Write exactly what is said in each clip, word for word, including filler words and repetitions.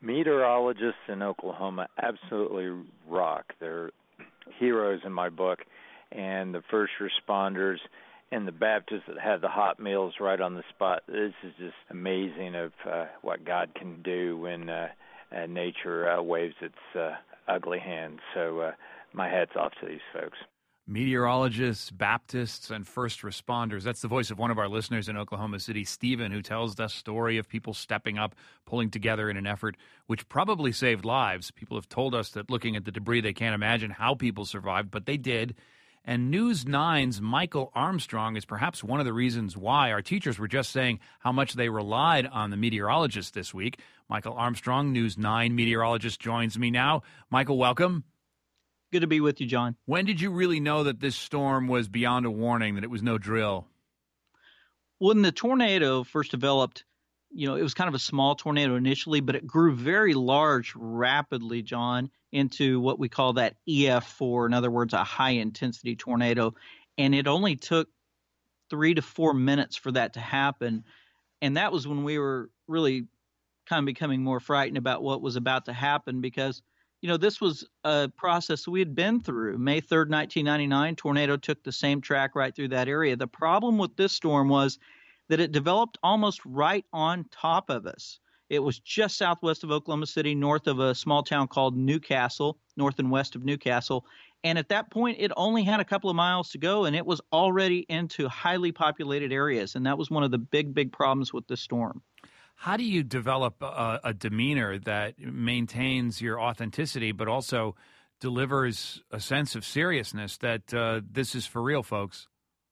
Meteorologists in Oklahoma absolutely rock. They're heroes in my book, and the first responders and the Baptists that have the hot meals right on the spot. This is just amazing of uh, what God can do when uh, uh, nature uh, waves its uh, ugly hand. So uh, my hat's off to these folks. Meteorologists, Baptists, and first responders. That's the voice of one of our listeners in Oklahoma City, Stephen, who tells the story of people stepping up, pulling together in an effort which probably saved lives. People have told us that looking at the debris, they can't imagine how people survived, but they did. And News nine's Michael Armstrong is perhaps one of the reasons why. Our teachers were just saying how much they relied on the meteorologists this week. Michael Armstrong, News nine meteorologist, joins me now. Michael, welcome. Good to be with you, John. When did you really know that this storm was beyond a warning, that it was no drill? When the tornado first developed, you know, it was kind of a small tornado initially, but it grew very large rapidly, John, into what we call that E F four, in other words, a high-intensity tornado. And it only took three to four minutes for that to happen. And that was when we were really kind of becoming more frightened about what was about to happen because, you know, this was a process we had been through. May third, nineteen ninety-nine, tornado took the same track right through that area. The problem with this storm was that it developed almost right on top of us. It was just southwest of Oklahoma City, north of a small town called Newcastle, north and west of Newcastle. And at that point, it only had a couple of miles to go, and it was already into highly populated areas. And that was one of the big, big problems with this storm. How do you develop a, a demeanor that maintains your authenticity but also delivers a sense of seriousness that uh, this is for real, folks?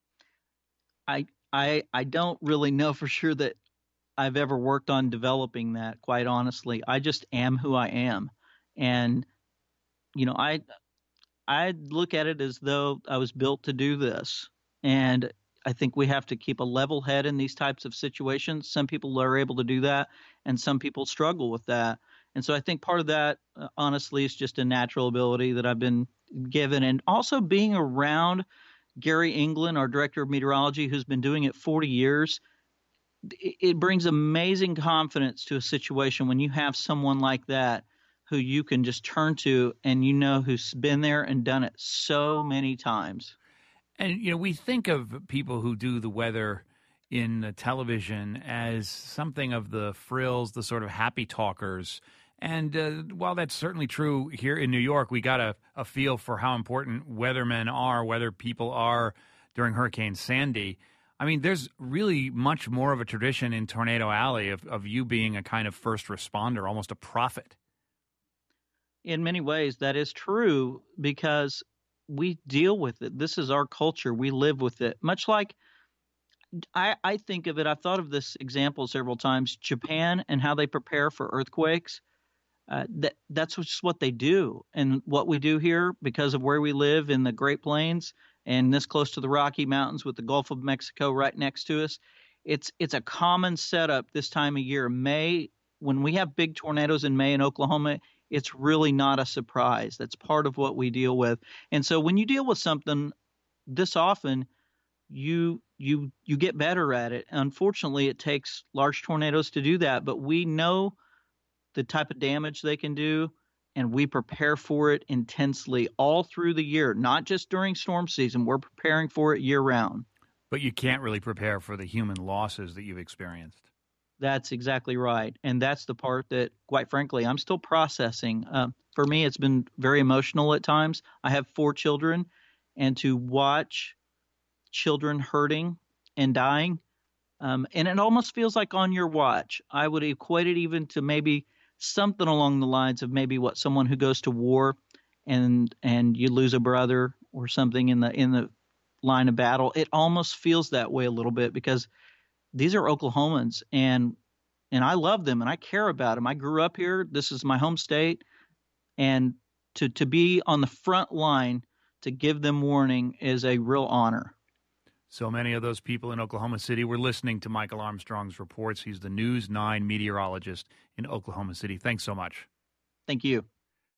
I, I I don't really know for sure that I've ever worked on developing that, quite honestly. I just am who I am. And, you know, I I look at it as though I was built to do this. And I think we have to keep a level head in these types of situations. Some people are able to do that, and some people struggle with that. And so I think part of that, uh, honestly, is just a natural ability that I've been given. And also being around Gary England, our director of meteorology, who's been doing it forty years, it, it brings amazing confidence to a situation when you have someone like that who you can just turn to and you know who's been there and done it so many times. And, you know, we think of people who do the weather in uh, television as something of the frills, the sort of happy talkers. And uh, while that's certainly true here in New York, we got a, a feel for how important weathermen are, weather people are during Hurricane Sandy. I mean, there's really much more of a tradition in Tornado Alley of, of you being a kind of first responder, almost a prophet. In many ways, that is true because we deal with it. This is our culture. We live with it. Much like I, I think of it, I've thought of this example several times, Japan and how they prepare for earthquakes. Uh, that that's just what they do. And what we do here, because of where we live in the Great Plains and this close to the Rocky Mountains with the Gulf of Mexico right next to us, it's it's a common setup this time of year. May, when we have big tornadoes in May in Oklahoma, it's really not a surprise. That's part of what we deal with. And so when you deal with something this often, you you you get better at it. Unfortunately, it takes large tornadoes to do that, but we know the type of damage they can do, and we prepare for it intensely all through the year, not just during storm season. We're preparing for it year-round. But you can't really prepare for the human losses that you've experienced. That's exactly right. And that's the part that, quite frankly, I'm still processing. Uh, for me, it's been very emotional at times. I have four children, and to watch children hurting and dying, um, and it almost feels like on your watch. I would equate it even to maybe something along the lines of maybe what someone who goes to war and and you lose a brother or something in the in the line of battle. It almost feels that way a little bit because these are Oklahomans, and and I love them and I care about them. I grew up here. This is my home state, and to to be on the front line to give them warning is a real honor. So many of those people in Oklahoma City were listening to Michael Armstrong's reports. He's the News nine meteorologist in Oklahoma City. Thanks so much. Thank you.